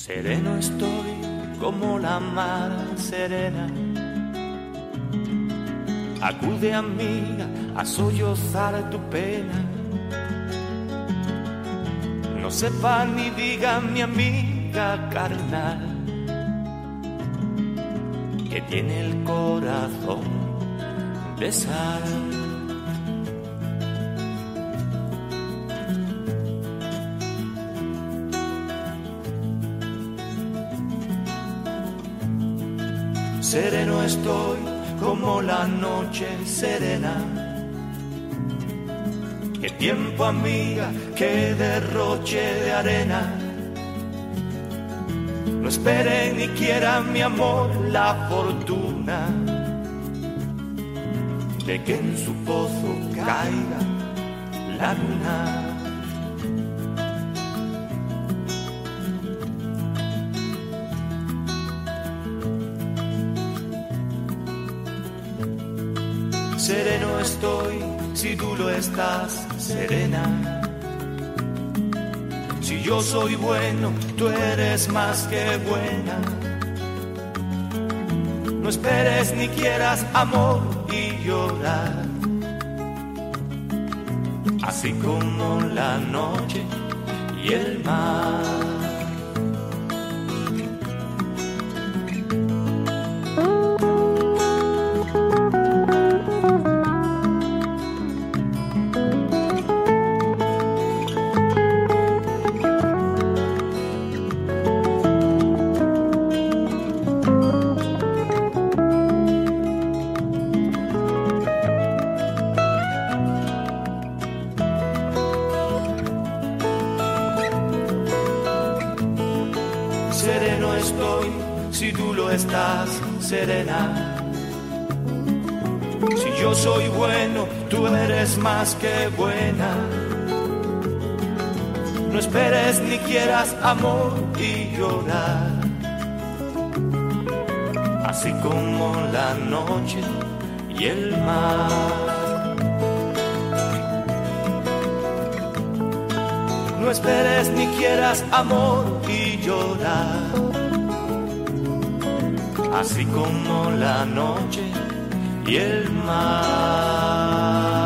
Sereno estoy como la mar serena. Acude, amiga, a sollozar tu pena. No sepa ni diga mi amiga carnal que tiene el corazón de sal. Sereno estoy como la noche serena. Qué tiempo, amiga, qué derroche de arena. No espere ni quiera, mi amor, la fortuna de que en su pozo caiga la luna. Sereno estoy si tú lo estás, serena. Si yo soy bueno, tú eres más que buena. No esperes ni quieras amor y llorar. Así como la noche y el mar. Sereno estoy si tú lo estás, serena. Si yo soy bueno, tú eres más que buena. No esperes ni quieras amor y llorar. Así como la noche y el mar. No esperes ni quieras amor y llorar. Así como la noche y el mar.